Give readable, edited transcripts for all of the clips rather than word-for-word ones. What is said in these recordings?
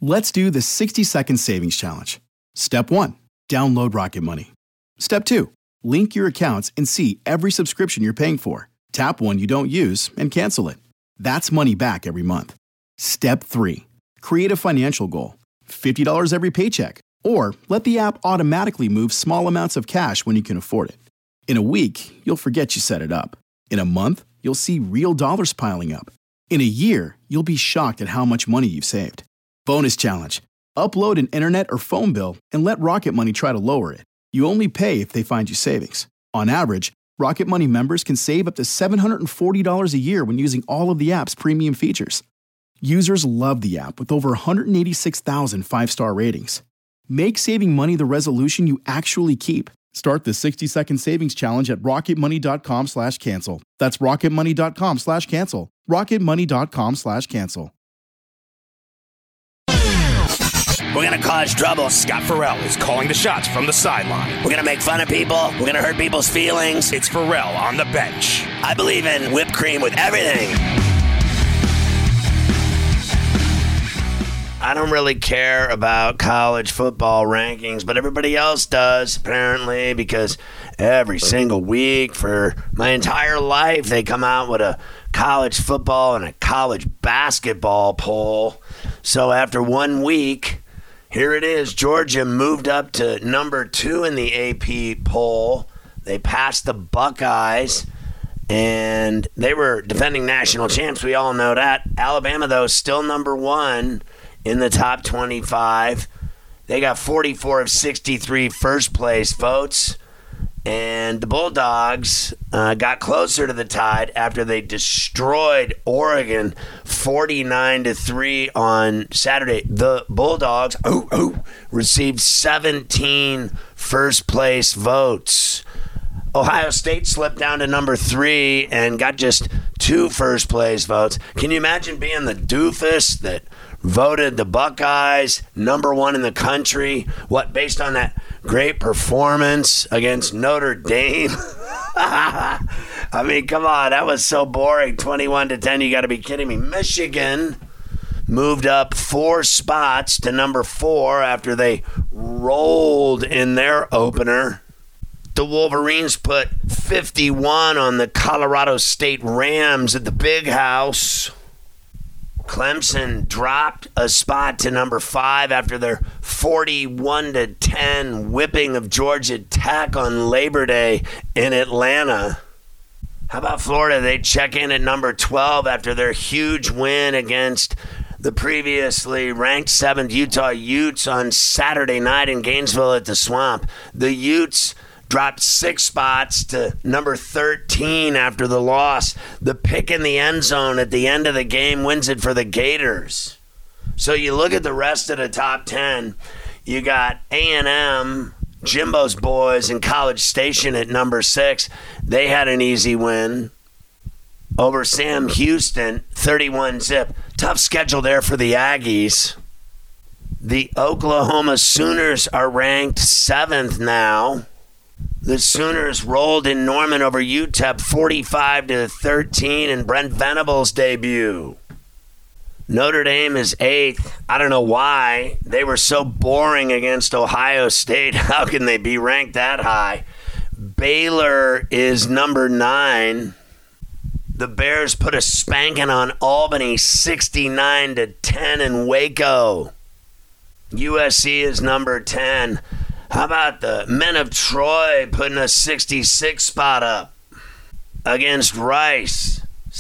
Let's do the 60-second savings challenge. Step 1. Download Rocket Money. Step 2. Link your accounts and see every subscription you're paying for. Tap one you don't use and cancel it. That's money back every month. Step 3. Create a financial goal. $50 every paycheck. Or let the app automatically move small amounts of cash when you can afford it. In a week, you'll forget you set it up. In a month, you'll see real dollars piling up. In a year, you'll be shocked at how much money you've saved. Bonus challenge. Upload an internet or phone bill and let Rocket Money try to lower it. You only pay if they find you savings. On average, Rocket Money members can save up to $740 a year when using all of the app's premium features. Users love the app with over 186,000 five-star ratings. Make saving money the resolution you actually keep. Start the 60-second savings challenge at rocketmoney.com/cancel. That's rocketmoney.com/cancel. rocketmoney.com/cancel. We're going to cause trouble. Scott Farrell is calling the shots from the sideline. We're going to make fun of people. We're going to hurt people's feelings. It's Farrell on the bench. I believe in whipped cream with everything. I don't really care about college football rankings, but everybody else does, apparently, because every single week for my entire life, they come out with a college football and a college basketball poll. So after 1 week, here it is. Georgia moved up to number 2 in the AP poll. They passed the Buckeyes, and they were defending national champs. We all know that. Alabama, though, still number 1 in the top 25. They got 44 of 63 first-place votes. And the Bulldogs got closer to the Tide after they destroyed Oregon 49-3 on Saturday. The Bulldogs received 17 first-place votes. Ohio State slipped down to number 3 and got just 2 first-place votes. Can you imagine being the doofus that voted the Buckeyes number 1 in the country? What, based on that great performance against Notre Dame? I mean, come on, that was so boring. 21-10, you got to be kidding me. Michigan moved up 4 spots to number 4 after they rolled in their opener. The Wolverines put 51 on the Colorado State Rams at the Big House. Clemson dropped a spot to number 5 after their 41-10 whipping of Georgia Tech on Labor Day in Atlanta. How about Florida? They check in at number 12 after their huge win against the previously ranked 7th Utah Utes on Saturday night in Gainesville at the Swamp. The Utes dropped 6 spots to number 13 after the loss. The pick in the end zone at the end of the game wins it for the Gators. So you look at the rest of the top 10. You got A&M, Jimbo's boys, and College Station at number 6. They had an easy win over Sam Houston, 31-zip. Tough schedule there for the Aggies. The Oklahoma Sooners are ranked 7th now. The Sooners rolled in Norman over UTEP 45-13 in Brent Venables' debut. Notre Dame is 8th. I don't know why. They were so boring against Ohio State. How can they be ranked that high? Baylor is number 9. The Bears put a spanking on Albany 69-10 in Waco. USC is number 10. How about the men of Troy putting a 66 spot up against Rice?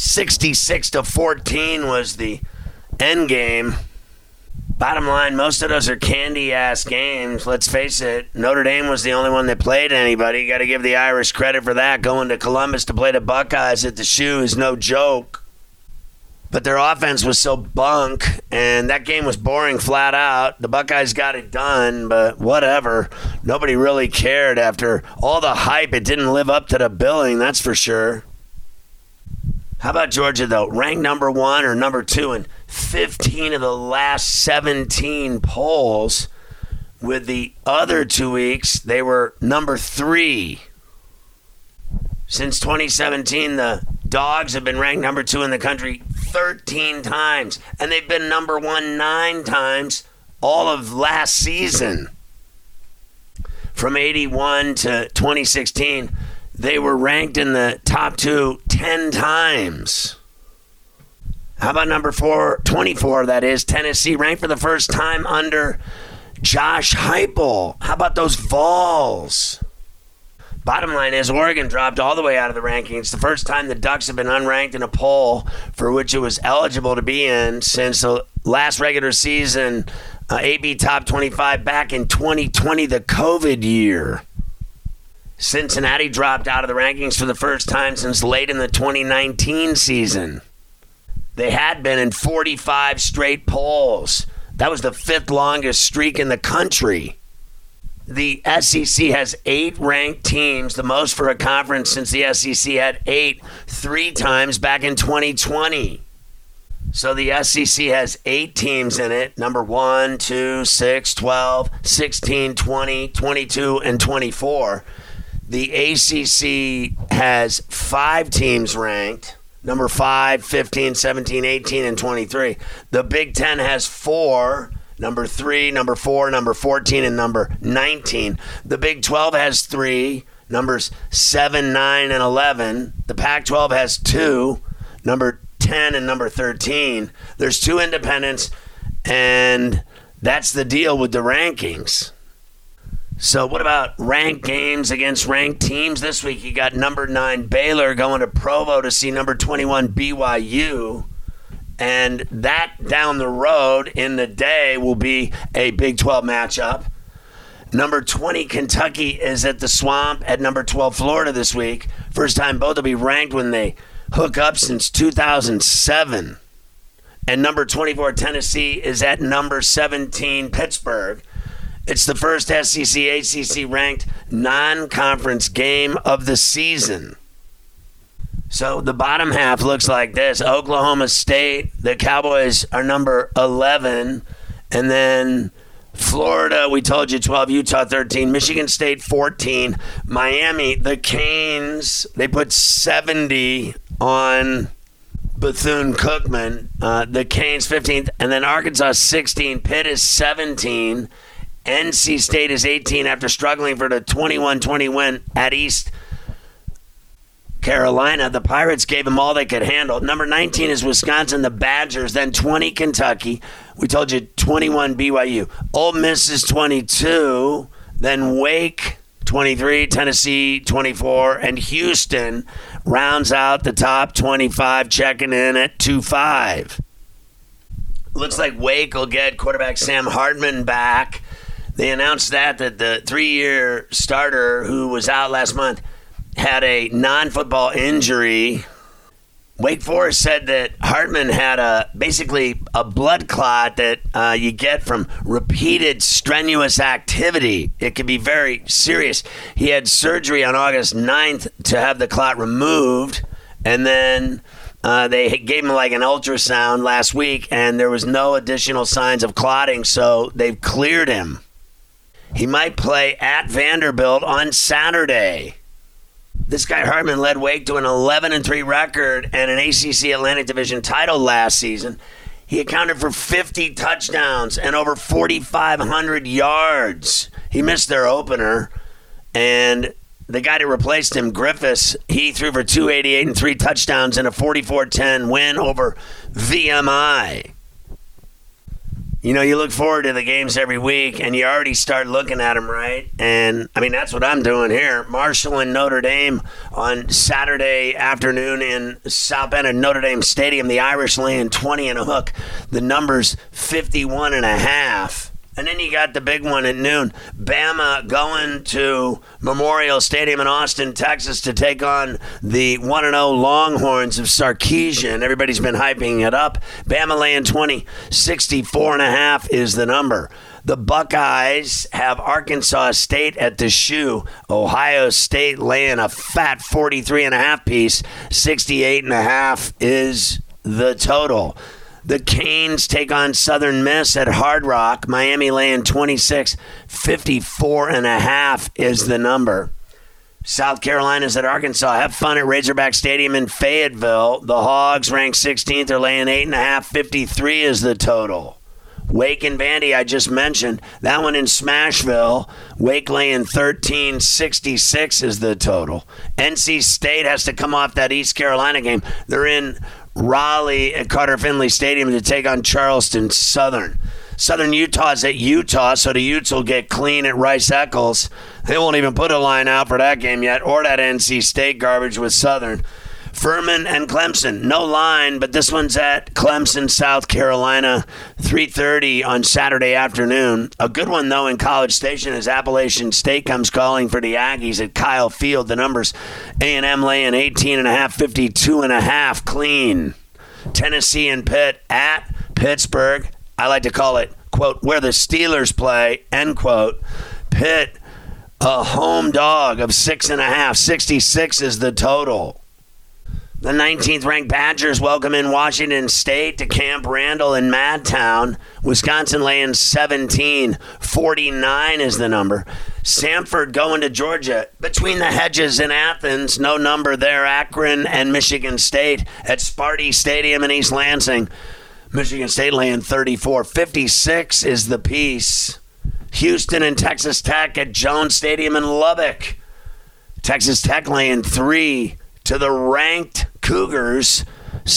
66-14 was the end game. Bottom line, most of those are candy-ass games. Let's face it, Notre Dame was the only one that played anybody. You got to give the Irish credit for that. Going to Columbus to play the Buckeyes at the Shoe is no joke. But their offense was so bunk, and that game was boring flat out. The Buckeyes got it done, but whatever. Nobody really cared after all the hype. It didn't live up to the billing, that's for sure. How about Georgia, though? Ranked number 1 or number 2 in 15 of the last 17 polls. With the other 2 weeks, they were number 3. Since 2017, the Dogs have been ranked number 2 in the country 13 times, and they've been number 1 9 times all of last season. From 81 to 2016, they were ranked in the top 2 10 times. How about number 24, that is, Tennessee, ranked for the first time under Josh Heupel. How about those Vols? Bottom line is Oregon dropped all the way out of the rankings. The first time the Ducks have been unranked in a poll for which it was eligible to be in since the last regular season AB Top 25 back in 2020, the COVID year. Cincinnati dropped out of the rankings for the first time since late in the 2019 season. They had been in 45 straight polls. That was the 5th longest streak in the country. The SEC has 8 ranked teams, the most for a conference since the SEC had 8 3 times back in 2020. So the SEC has 8 teams in it, number 1, 2, 6, 12, 16, 20, 22, and 24. The ACC has 5 teams ranked, number 5, 15, 17, 18, and 23. The Big Ten has 4, number 3, number 4, number 14, and number 19. The Big 12 has 3, numbers 7, 9, and 11. The Pac-12 has 2, number 10 and number 13. There's 2 independents, and that's the deal with the rankings. So what about ranked games against ranked teams this week? You got number 9 Baylor going to Provo to see number 21 BYU. And that down the road in the day will be a Big 12 matchup. Number 20 Kentucky is at the Swamp at number 12 Florida this week. First time both will be ranked when they hook up since 2007. And number 24 Tennessee is at number 17 Pittsburgh. It's the first SEC ACC ranked non-conference game of the season. So the bottom half looks like this. Oklahoma State, the Cowboys are number 11. And then Florida, we told you 12, Utah 13, Michigan State 14, Miami, the Canes, they put 70 on Bethune-Cookman. The Canes 15th, and then Arkansas 16, Pitt is 17, NC State is 18 after struggling for the 21-20 win at East Carolina. The Pirates gave them all they could handle. Number 19 is Wisconsin, the Badgers, then 20 Kentucky. We told you 21 BYU. Ole Miss is 22, then Wake 23, Tennessee 24, and Houston rounds out the top 25, checking in at 2-5. Looks like Wake will get quarterback Sam Hartman back. They announced that the 3-year starter who was out last month had a non-football injury. Wake Forest said that Hartman had basically a blood clot that you get from repeated strenuous activity. It can be very serious. He had surgery on August 9th to have the clot removed, and then they gave him like an ultrasound last week, and there was no additional signs of clotting, so they've cleared him. He might play at Vanderbilt on Saturday. This guy Hartman led Wake to an 11-3 record and an ACC Atlantic Division title last season. He accounted for 50 touchdowns and over 4,500 yards. He missed their opener, and the guy that replaced him, Griffiths, he threw for 288 and 3 touchdowns in a 44-10 win over VMI. You know, you look forward to the games every week, and you already start looking at them, right? And, I mean, that's what I'm doing here. Marshall and Notre Dame on Saturday afternoon in South Bend at Notre Dame Stadium. The Irish laying 20 and a hook. The number's 51.5. And then you got the big one at noon. Bama going to Memorial Stadium in Austin, Texas to take on the 1-0 Longhorns of Sarkisian. Everybody's been hyping it up. Bama laying 20, 64.5 is the number. The Buckeyes have Arkansas State at the shoe. Ohio State laying a fat 43.5 piece. 68.5 is the total. The Canes take on Southern Miss at Hard Rock. Miami laying 26. 54.5 is the number. South Carolina's at Arkansas. Have fun at Razorback Stadium in Fayetteville. The Hogs ranked 16th. They're laying 8.5. 53 is the total. Wake and Vandy, I just mentioned. That one in Smashville. Wake laying 13, 66 is the total. NC State has to come off that East Carolina game. They're in Raleigh at Carter Finley Stadium to take on Charleston Southern. Southern Utah's at Utah, so the Utes will get clean at Rice-Eccles. They won't even put a line out for that game yet, or that NC State garbage with Southern. Furman and Clemson, no line, but this one's at Clemson, South Carolina, 3:30 on Saturday afternoon. A good one, though, in College Station as Appalachian State comes calling for the Aggies at Kyle Field. The numbers, A&M laying 18.5, 52.5 clean. Tennessee and Pitt at Pittsburgh. I like to call it, quote, where the Steelers play, end quote. Pitt, a home dog of 6.5. 66 is the total. The 19th ranked Badgers welcome in Washington State to Camp Randall in Madtown. Wisconsin laying 17. 49 is the number. Samford going to Georgia. Between the hedges in Athens, no number there. Akron and Michigan State at Sparty Stadium in East Lansing. Michigan State laying 34. 56 is the piece. Houston and Texas Tech at Jones Stadium in Lubbock. Texas Tech laying 3 to the ranked Cougars.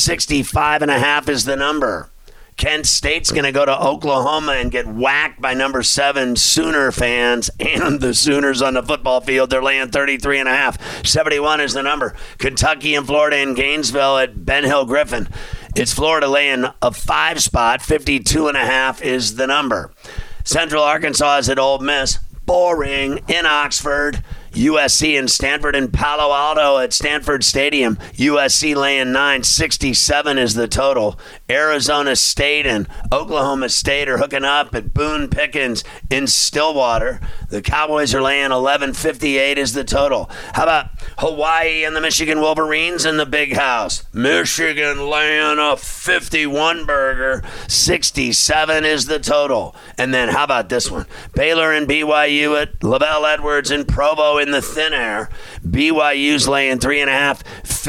65.5 is the number. Kent State's going to go to Oklahoma and get whacked by number 7 Sooner fans and the Sooners on the football field. They're laying 33.5. 71 is the number. Kentucky and Florida in Gainesville at Ben Hill Griffin. It's Florida laying a 5 spot. 52.5 is the number. Central Arkansas is at Ole Miss. Boring in Oxford. USC and Stanford in Palo Alto at Stanford Stadium. USC laying 9. 67 is the total. Arizona State and Oklahoma State are hooking up at Boone Pickens in Stillwater. The Cowboys are laying 11. 58 is the total. How about Hawaii and the Michigan Wolverines in the Big House? Michigan laying a 51 burger. 67 is the total. And then how about this one? Baylor and BYU at LaVell Edwards in Provo in the Thin Air. BYU's laying 3.5.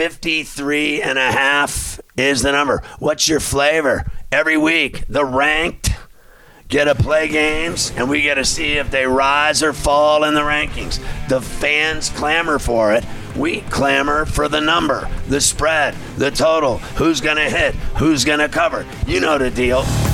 53.5 is the number. What's your flavor? Every week, the ranked get to play games, and we get to see if they rise or fall in the rankings. The fans clamor for it. We clamor for the number, the spread, the total, who's going to hit, who's going to cover. You know the deal.